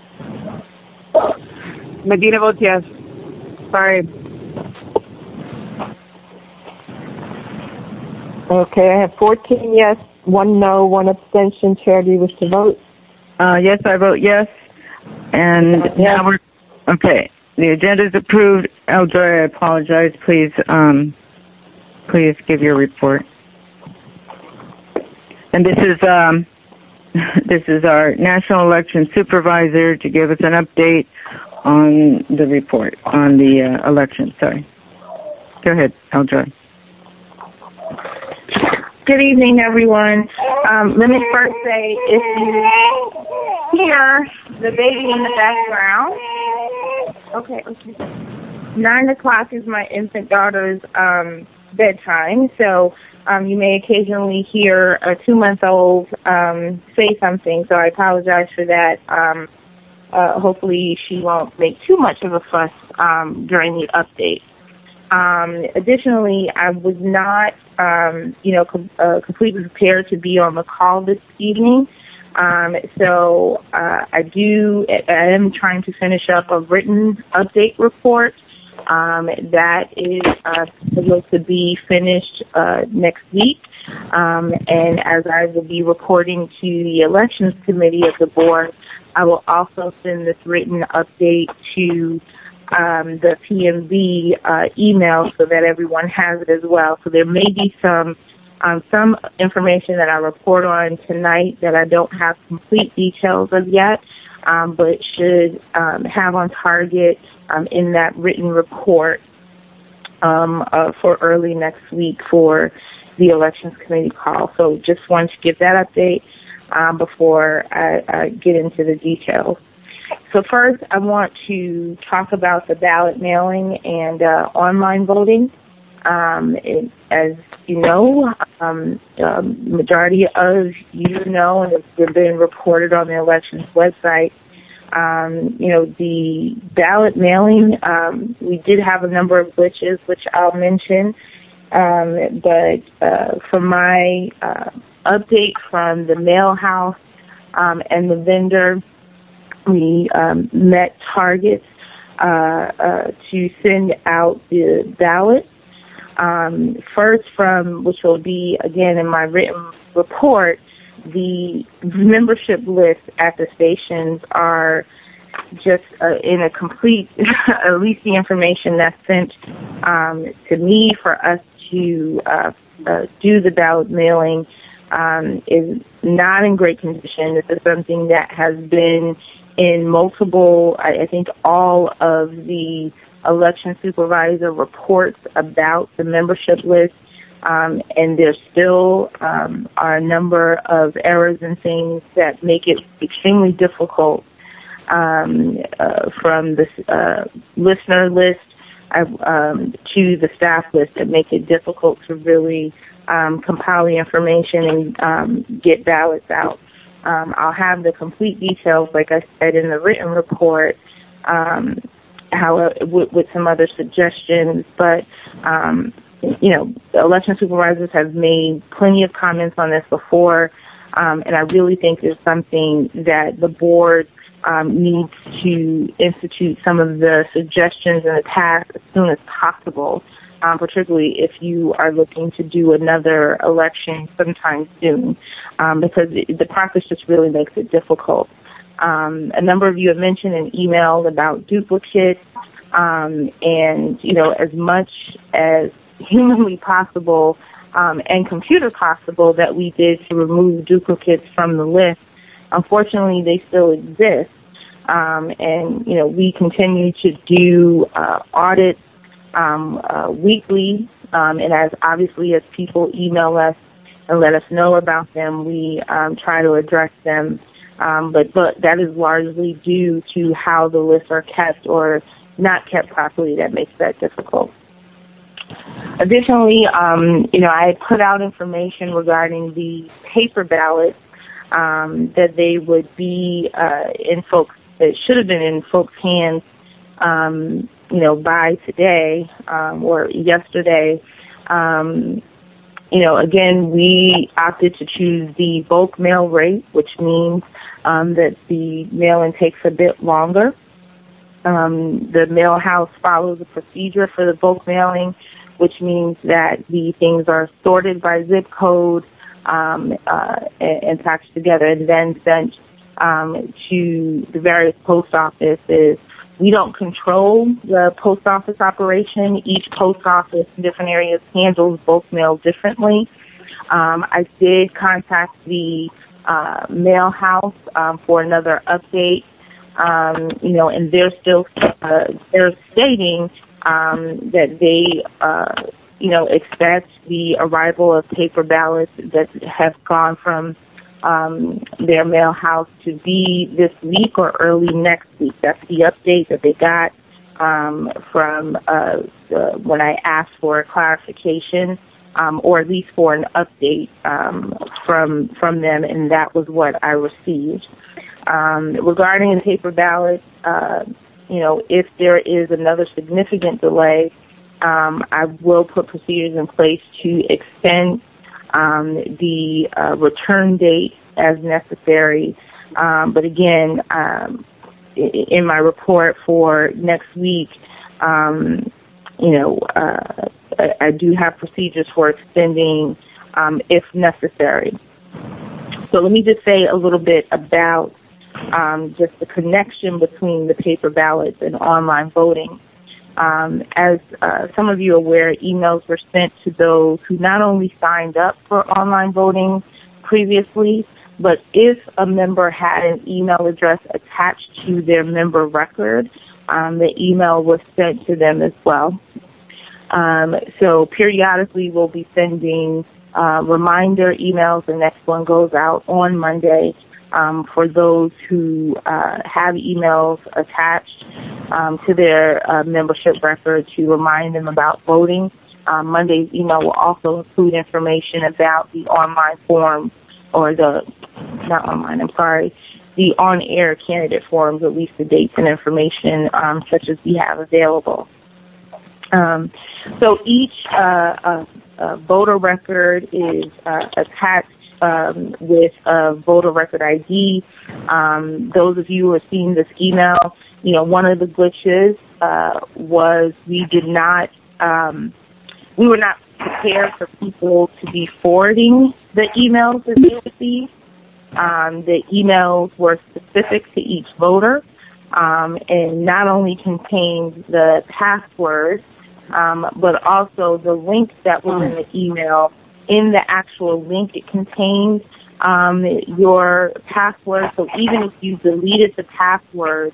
Medina votes yes. Sorry. Okay, I have fourteen yes, one no, one abstention. Chair, do you wish to vote? Uh, yes, I vote yes. And Uh, yes. now we're, okay, the agenda is approved. Eljoy, I apologize. Please, um, please give your report. And this is, um, this is our National Election Supervisor to give us an update on the report, on the uh, election. Sorry. Go ahead, Eljoy. Good evening, everyone. Um, let me first say, if you hear the baby in the background, okay, okay. Nine o'clock is my infant daughter's um, bedtime, so um, you may occasionally hear a two-month-old um, say something, so I apologize for that. Um, uh, hopefully she won't make too much of a fuss um, during the update. Um, additionally, I was not, um, you know, com- uh, completely prepared to be on the call this evening. Um, so uh, I do, I am trying to finish up a written update report um, that is uh, supposed to be finished uh, next week. Um, and as I will be reporting to the Elections Committee of the board, I will also send this written update to Um, the P M B uh, email so that everyone has it as well. So there may be some um, some information that I report on tonight that I don't have complete details of yet, um, but should um, have on target um, in that written report um, uh, for early next week for the Elections Committee call. So just wanted to give that update um, before I, I get into the details. So first, I want to talk about the ballot mailing and uh, online voting. Um, it, as you know, um, um, majority of you know, and it's been reported on the elections website, um, you know, the ballot mailing, um, we did have a number of glitches, which I'll mention. Um, but uh, from my uh, update from the mail house um, and the vendor, we um, met targets uh, uh, to send out the ballot. Um, first from, which will be, again, in my written report, the membership list at the stations are just uh, in a complete, at least the information that's sent um, to me for us to uh, uh, do the ballot mailing um, is not in great condition. This is something that has been in multiple, I, I think all of the election supervisor reports about the membership list, um, and there still um, are a number of errors and things that make it extremely difficult um, uh, from the uh, listener list um, to the staff list that make it difficult to really um, compile the information and um, get ballots out. Um, I'll have the complete details, like I said, in the written report, um, how with, with some other suggestions. But, um, you know, the election supervisors have made plenty of comments on this before, um, and I really think it's something that the board um, needs to institute some of the suggestions and the tasks as soon as possible. Um, particularly if you are looking to do another election sometime soon, um, because it, the process just really makes it difficult. Um, a number of you have mentioned an email about duplicates, um, and, you know, as much as humanly possible um, and computer possible that we did to remove duplicates from the list, unfortunately they still exist. Um, and, you know, we continue to do uh, audits Um, uh, weekly, um, and as obviously as people email us and let us know about them, we um, try to address them Um, but, but that is largely due to how the lists are kept or not kept properly that makes that difficult. Additionally, um, you know, I put out information regarding the paper ballots um, that they would be uh, in folks, that should have been in folks' hands, um, you know, by today um, or yesterday. Um, you know, again, we opted to choose the bulk mail rate, which means um, that the mailing takes a bit longer. Um, the mail house follows a procedure for the bulk mailing, which means that the things are sorted by zip code um, uh, and, and packaged together and then sent um, to the various post offices. We don't control the post office operation. Each post office in different areas handles bulk mail differently. Um, I did contact the uh, mail house um, for another update, um, you know, and they're still uh, they're stating um, that they, uh, you know, expect the arrival of paper ballots that have gone from Um, their mail house to be this week or early next week. That's the update that they got um, from uh, the, when I asked for clarification, um, or at least for an update um, from from them, and that was what I received. Um, regarding the paper ballot, uh, you know, if there is another significant delay, um, I will put procedures in place to extend Um, the uh, return date as necessary. Um, but again, um, in my report for next week, um, you know, uh, I, I do have procedures for extending um, if necessary. So let me just say a little bit about um, just the connection between the paper ballots and online voting. Um, as uh, some of you are aware, emails were sent to those who not only signed up for online voting previously, but if a member had an email address attached to their member record, um, the email was sent to them as well. Um, so periodically we'll be sending uh, reminder emails. The next one goes out on Monday um, for those who uh, have emails attached um, to their uh, membership record to remind them about voting. Um, Monday's email will also include information about the online form or the, not online, I'm sorry, the on-air candidate forms, at least the dates and information um, such as we have available. Um, so each uh, uh, uh, voter record is uh, attached um, with a voter record I D. Um, those of you who have seen this email, you know, one of the glitches uh, was we did not, um, we were not prepared for people to be forwarding the emails that they received. Um, the emails were specific to each voter um, and not only contained the password, um, but also the link that was in the email. In the actual link, it contained um, your password. So even if you deleted the password,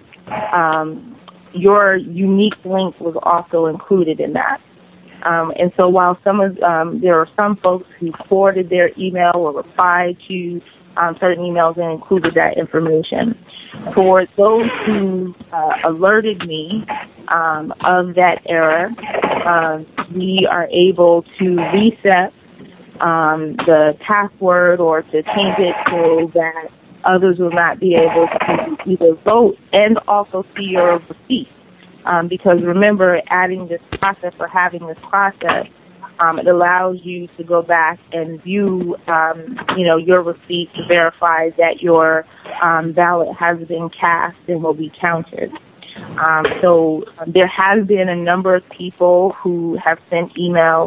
um, your unique link was also included in that. Um, and so while some of um, there are some folks who forwarded their email or replied to um, certain emails and included that information. For those who uh, alerted me um, of that error, uh, we are able to reset um, the password or to change it so that others will not be able to either vote and also see your receipt. Um, because remember, adding this process or having this process, um, it allows you to go back and view, um, you know, your receipt to verify that your um, ballot has been cast and will be counted. Um, so um, there has been a number of people who have sent emails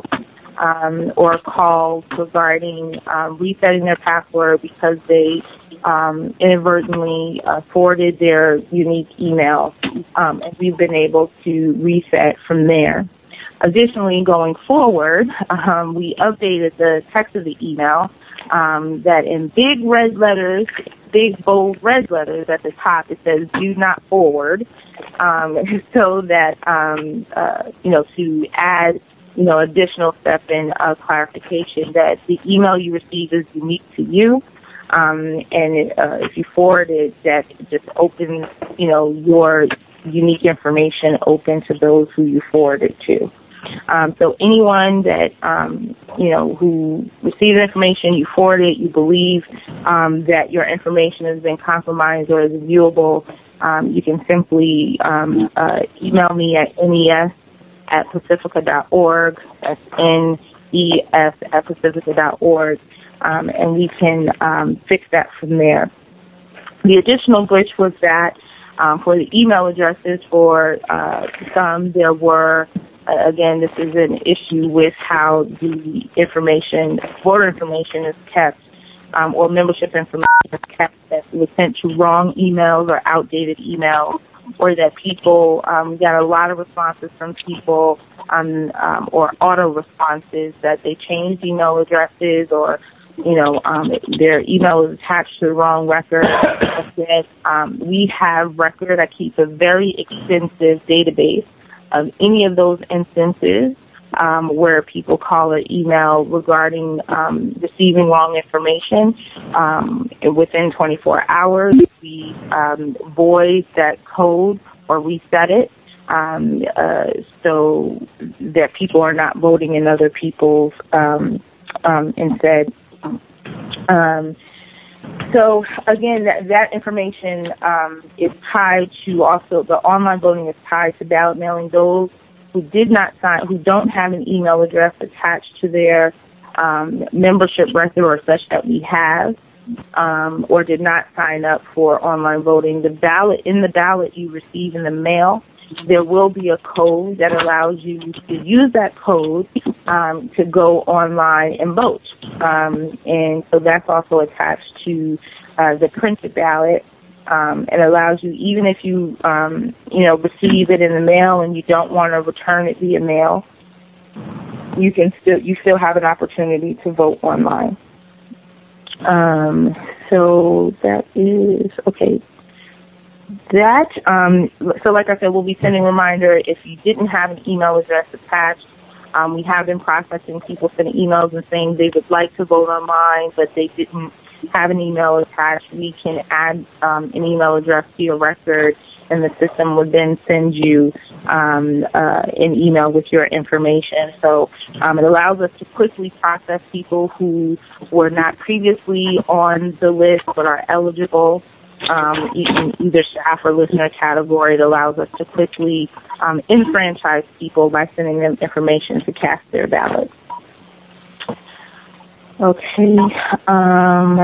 um, or calls regarding um, resetting their password because they um, inadvertently uh, forwarded their unique email, um, and we've been able to reset from there. Additionally, going forward, um, we updated the text of the email um, that in big red letters, big bold red letters at the top, it says "Do not forward," um, so that um, uh, you know to add you know additional step in uh, clarification that the email you receive is unique to you. Um, and it, uh, if you forward it, that just opens, you know, your unique information open to those who you forward it to. Um, so anyone that, um, you know, who receives information, you forward it, you believe um, that your information has been compromised or is viewable, um, you can simply um, uh, email me at nes at pacifica dot org. That's N E S at pacifica dot org, um, and we can um, fix that from there. The additional glitch was that um, for the email addresses, for uh, some, there were Uh, again, this is an issue with how the information, voter information is kept, um, or membership information is kept, that was sent to wrong emails or outdated emails, or that people um, got a lot of responses from people um, um, or auto responses that they changed email addresses, or you know, um, their email is attached to the wrong record. That um, we have record that keeps a very extensive database of any of those instances um, where people call or email regarding um, receiving wrong information. Um, within twenty-four hours, we um, void that code or reset it um, uh, so that people are not voting in other people's um, um, instead. Um, So, again, that, that information um, is tied to also, the online voting is tied to ballot mailing. Those who did not sign, who don't have an email address attached to their um, membership record or such that we have, um, or did not sign up for online voting, the ballot, in the ballot you receive in the mail, there will be a code that allows you to use that code um, to go online and vote. Um, and so that's also attached to uh, the printed ballot. Um, it allows you, even if you, um, you know, receive it in the mail and you don't want to return it via mail, you can still, you still have an opportunity to vote online. Um, so that is, okay. That, um, so like I said, we'll be sending a reminder if you didn't have an email address attached. Um, we have been processing people sending emails and saying they would like to vote online, but they didn't have an email attached. We can add um, an email address to your record, and the system would then send you um, uh, an email with your information. So um, it allows us to quickly process people who were not previously on the list but are eligible. Um, in either staff or listener category. It allows us to quickly um, enfranchise people by sending them information to cast their ballots. Okay. Um,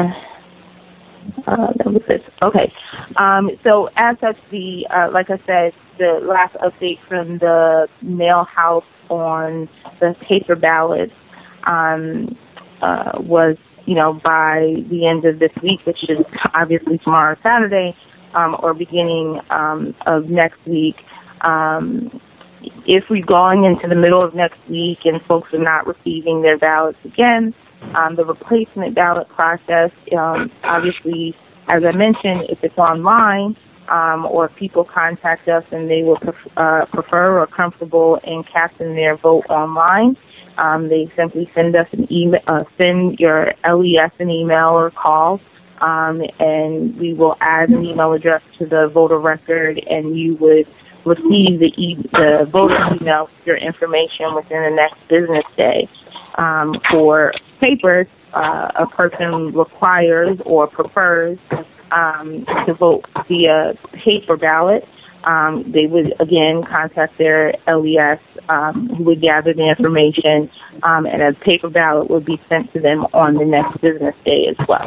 uh, that was it. Okay. Um, so as such, the uh, like I said, the last update from the mail house on the paper ballots um, uh, was, you know, by the end of this week, which is obviously tomorrow, Saturday, um, or beginning um, of next week. Um, if we're going into the middle of next week and folks are not receiving their ballots again, um, the replacement ballot process, um, obviously, as I mentioned, if it's online um, or if people contact us and they will pref- uh, prefer or comfortable in casting their vote online, Um, they simply send us an email, uh, send your L E S an email or call, um, and we will add an email address to the voter record, and you would receive the, e- the voter email with your information within the next business day. Um, for papers, uh, a person requires or prefers um, to vote via paper ballot. Um, they would, again, contact their L E S, um, who would gather the information, um, and a paper ballot would be sent to them on the next business day as well.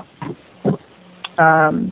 Um,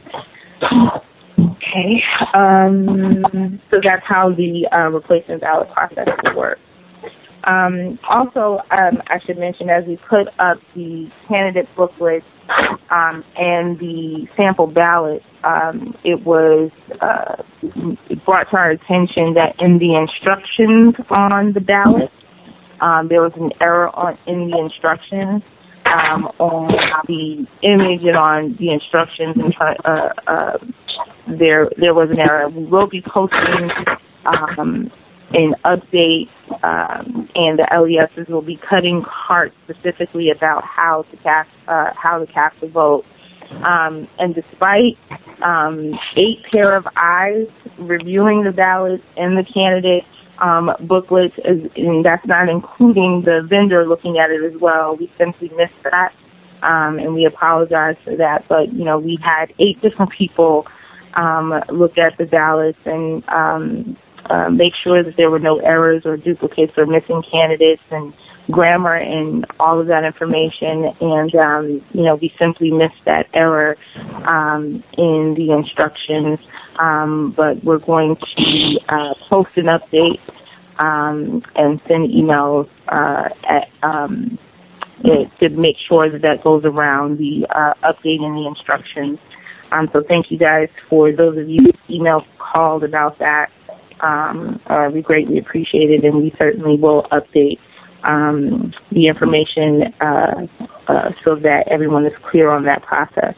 okay. Um, so that's how the uh, replacement ballot process will work. Um, also, um, I should mention, as we put up the candidate booklet um, and the sample ballot, um, it was uh, brought to our attention that in the instructions on the ballot, um, there was an error on, in the instructions um, on the image and on the instructions. And uh, uh, there, there was an error. We will be posting um, an update, um, and the L E Ss will be cutting cards specifically about how to cast uh, how to cast a vote. Um, and despite um, eight pair of eyes reviewing the ballots and the candidate um, booklets, and that's not including the vendor looking at it as well, we simply missed that, um, and we apologize for that. But, you know, we had eight different people um, look at the ballots and um, uh, make sure that there were no errors or duplicates or missing candidates and grammar and all of that information. And, um, you know, we simply missed that error um, in the instructions. Um, but we're going to uh, post an update um, and send emails uh, at, um, to make sure that that goes around the uh, update in the instructions. Um, so thank you guys for those of you who emailed, called about that. Um, uh, we greatly appreciate it, and we certainly will update um, the information uh, uh, so that everyone is clear on that process.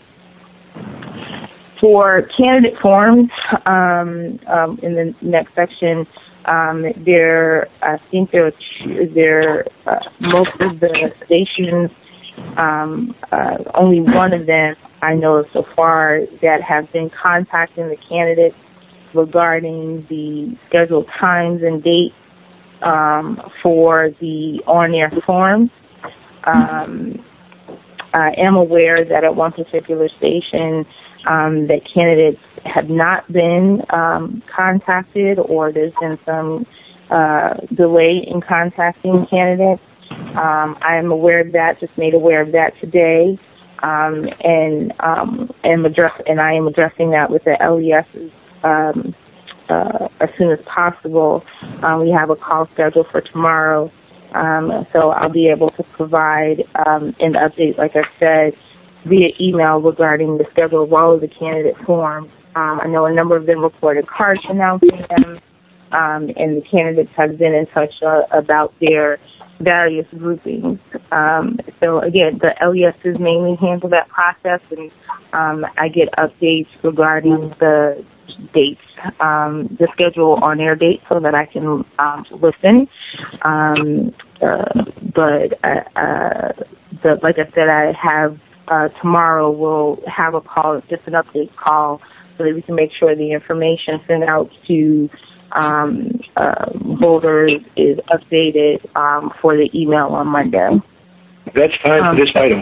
For candidate forms, um, um, in the next section, um, there, I think there are two, there, uh, most of the stations, um, uh, only one of them I know of so far that have been contacting the candidates regarding the scheduled times and dates um, for the on-air forums. Um, I am aware that at one particular station um, that candidates have not been um, contacted, or there's been some uh, delay in contacting candidates. Um, I am aware of that, just made aware of that today, um, and um, am address and I am addressing that with the L E S's um, uh, as soon as possible. Um, we have a call scheduled for tomorrow, um, so I'll be able to provide um, an update, like I said, via email regarding the schedule of all of the candidate forms. Um, I know a number of them reported cards announcing them, um, and the candidates have been in touch uh, about their various groupings. Um, so again, the L E Ss mainly handle that process, and um, I get updates regarding the dates, um, the schedule on air dates, so that I can um, listen. Um, uh, but uh, uh, the, like I said, I have uh, tomorrow we'll have a call, just an update call, so that we can make sure the information sent out to Um, uh, voters is updated um, for the email on Monday. That's time um, for this item.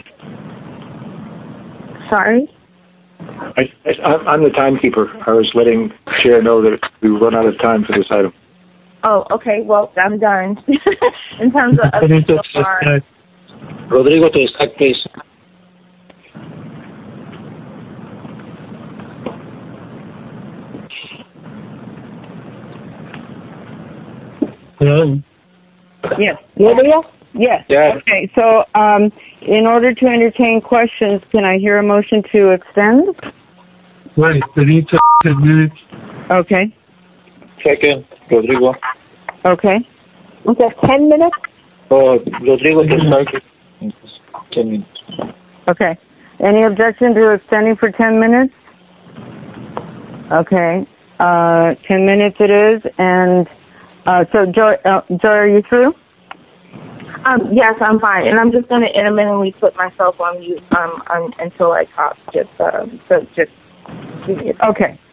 Sorry? I, I, I'm the timekeeper. I was letting Chair know that we run out of time for this item. Oh, okay. Well, I'm done. In terms of updates so far. Rodrigo, to start, please. Hello? Yes. Lydia? Yes. Yeah. Okay, so um, in order to entertain questions, can I hear a motion to extend? Right, they need to ten minutes. Okay. Second, Rodrigo. Okay. Okay, ten minutes? Oh, Rodrigo, to start. ten minutes. Okay. Any objection to extending for ten minutes? Okay. Uh, ten minutes it is, and uh, so Joy, uh, Joy, are you through? Um, yes, I'm fine, and I'm just going to intermittently put myself on mute um, um, until I talk. Just, uh, so just. Okay.